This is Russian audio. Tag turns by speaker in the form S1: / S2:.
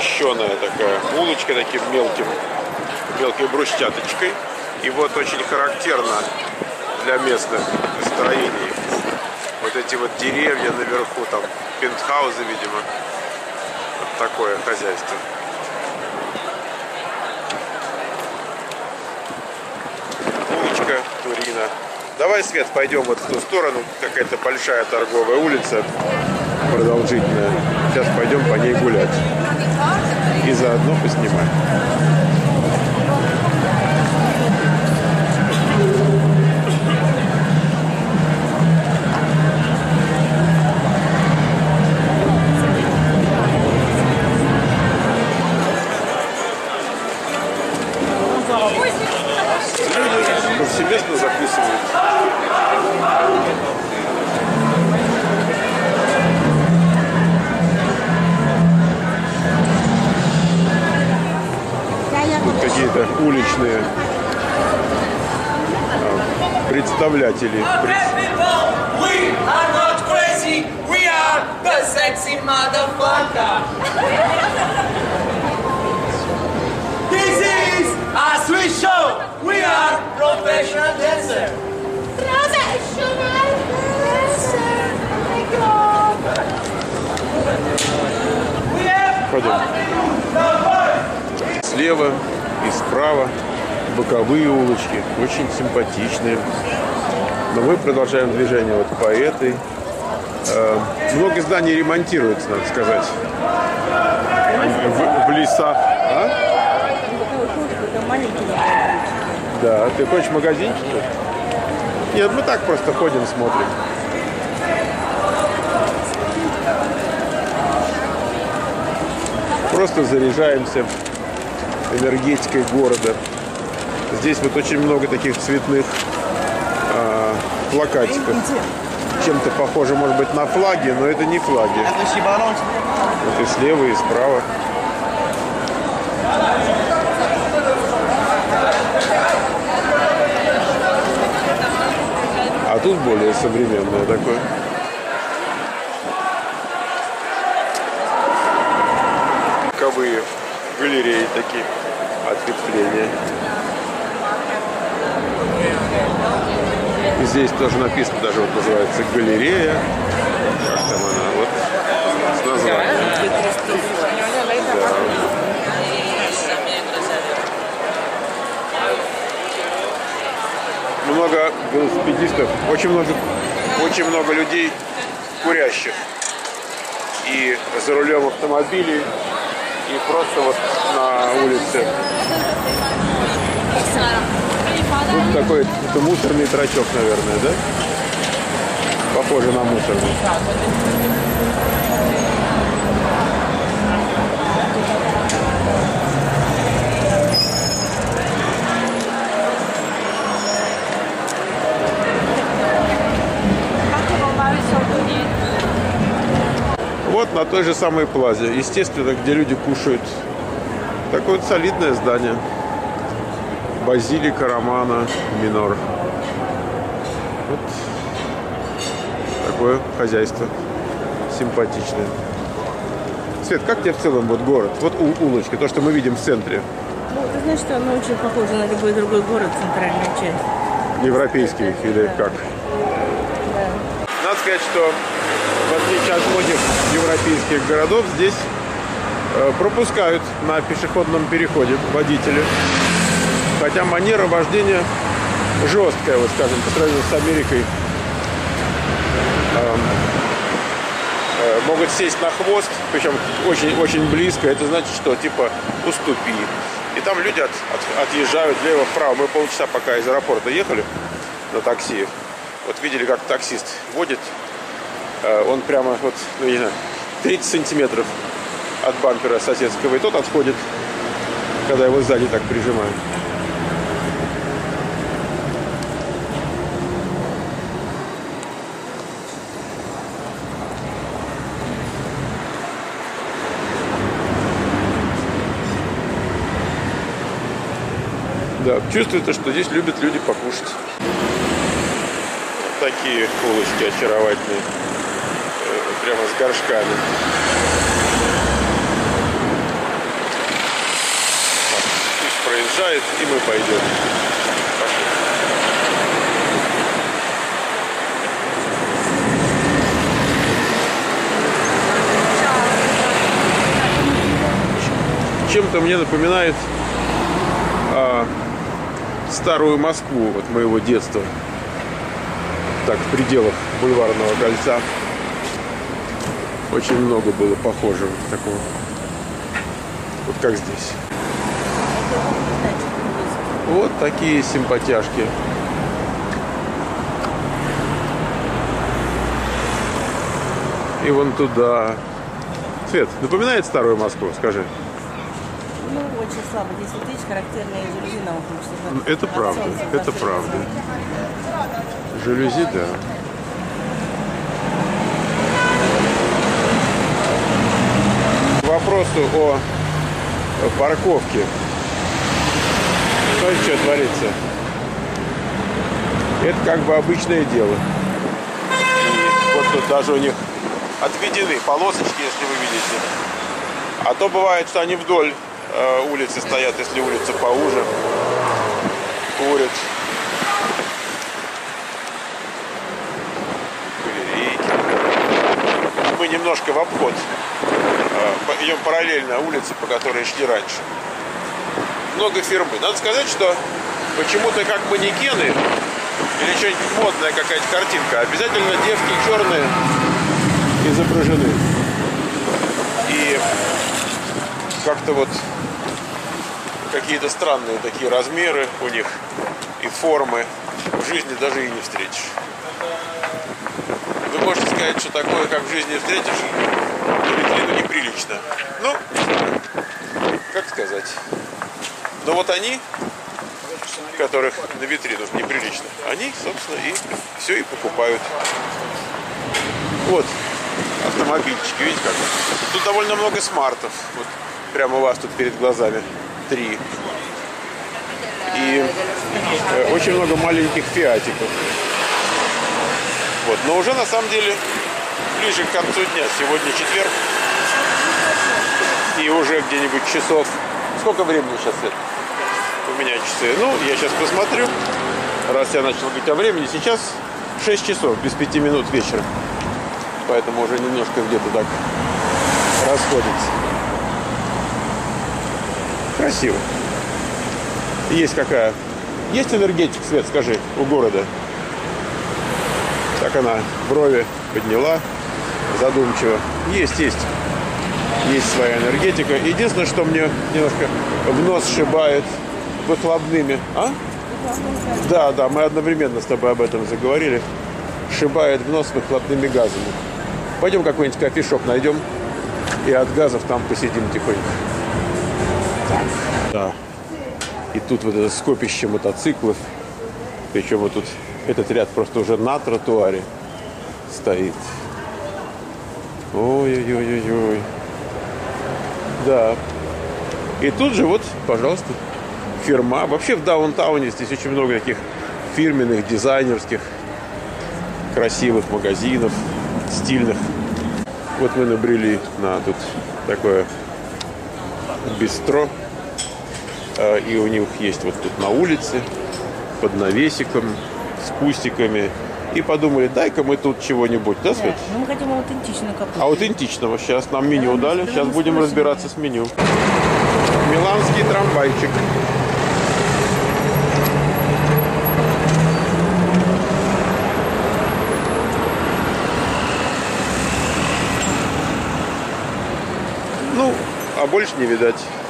S1: мощеная такая улочка таким мелкой брусчаточкой. И вот очень характерно для местных строений вот эти вот деревья наверху, там пентхаузы, видимо. Вот такое хозяйство. Улочка Турино. Давай, Свет, пойдем вот в ту сторону. Какая-то большая торговая улица, продолжительная. Сейчас пойдем по ней гулять. И заодно поснимаем. Люди повсеместно записывают. Тут какие-то уличные представители.
S2: A Swiss show! We are professional dancers!
S3: Professional dancer! Oh my God!
S1: Пойдем. Слева и справа боковые улочки, очень симпатичные. Но мы продолжаем движение вот по этой. Много зданий ремонтируется, надо сказать. В лесах. А? Да, ты хочешь магазинчик? Нет, мы так просто ходим, смотрим. Просто заряжаемся энергетикой города. Здесь вот очень много таких цветных плакатиков. Чем-то похоже, может быть, на флаги, но это не флаги. Вот и слева, и справа. А тут более современное такое. Боковые галереи такие, ответвления. И здесь тоже написано, даже вот называется галерея. Как там она? Вот с названием. Да. Много велосипедистов, очень много людей курящих и за рулем автомобилей, и просто вот на улице. Тут такой это мусорный трачок, наверное, да? Похоже на мусорный. Вот на той же самой плазе, естественно, где люди кушают. Такое вот солидное здание. Базилика Романо Минор. Вот такое хозяйство симпатичное. Свет, как тебе в целом вот город? Вот улочка, то, что мы видим в центре.
S4: Ну, ты знаешь, что оно очень похоже на любой другой город, центральная часть.
S1: Европейский или как?
S4: Да.
S1: Надо сказать, что в отличие от многих европейских городов, здесь пропускают на пешеходном переходе водители. Хотя манера вождения жесткая, вот скажем, по сравнению с Америкой. Могут сесть на хвост, причем очень близко. Это значит, что типа уступи. И там люди отъезжают влево-вправо. Мы полчаса пока из аэропорта ехали на такси. Вот видели, как таксист водит. Он прямо вот, ну, не знаю, 30 сантиметров от бампера соседского. И тот отходит, когда его сзади так прижимают. Да, чувствуется, что здесь любят люди покушать. Вот такие улочки очаровательные. Прямо с горшками. проезжает, и мы пойдем. Чем-то мне напоминает старую Москву от моего детства. Так, в пределах Бульварного кольца. Очень много было похожего такого. Вот как здесь. Вот такие симпатяшки. И вон туда. Свет, напоминает старую Москву, скажи.
S4: Ну, очень слабо. Здесь вот видишь, характерные жалюзи на окна.
S1: Это правда, это правда. Жалюзи, да. К вопросу о парковке. Смотрите, что творится. Это как бы обычное дело. И вот тут даже у них отведены полосочки, если вы видите. А то бывает, что они вдоль улицы стоят, если улица поуже. Курят. Мы немножко в обход. Идем параллельно улице, по которой шли раньше. Много фирмы. Надо сказать, что почему-то как манекены или что-нибудь модная какая-то картинка, обязательно девки черные изображены. И как-то вот какие-то странные такие размеры у них и формы в жизни даже и не встретишь. Вы можете сказать, что такое, как в жизни встретишь, на витрину неприлично. Ну, как сказать. Но вот они, которых на витрину неприлично, они, собственно, и все и покупают. Вот автомобильчики, видите как? Тут довольно много смартов. Вот прямо у вас тут перед глазами 3. И очень много маленьких фиатиков. Вот. Но уже на самом деле ближе к концу дня. Сегодня четверг. И уже где-нибудь часов. Сколько времени сейчас это? У меня часы. Ну, я сейчас посмотрю. Раз я начал говорить о времени. Сейчас 6 часов, без 5 минут вечера. Поэтому уже немножко где-то так расходится. Красиво. Есть какая? Есть энергетика, Свет, скажи, у города? Так она брови подняла задумчиво. Есть. Есть своя энергетика. Единственное, что мне немножко в нос сшибает выхлопными. А? Да, мы одновременно с тобой об этом заговорили. Сшибает в нос выхлопными газами. Пойдем какой-нибудь кофешоп найдем и от газов там посидим тихонько. Так. Да. И тут вот это скопище мотоциклов. Причем вот тут этот ряд просто уже на тротуаре стоит. Ой-ой-ой-ой-ой. Да. И тут же вот, пожалуйста, фирма. Вообще в даунтауне здесь очень много таких фирменных, дизайнерских, красивых магазинов, стильных. Вот мы набрели на тут такое бистро. И у них есть вот тут на улице, под навесиком, с кустиками. И подумали, дай-ка мы тут чего-нибудь, да, Свет?
S4: Да, мы хотим аутентично капусту.
S1: Аутентичного. Сейчас нам меню дали. Сейчас будем разбираться с меню. Миланский трамвайчик. Ну, а больше не видать.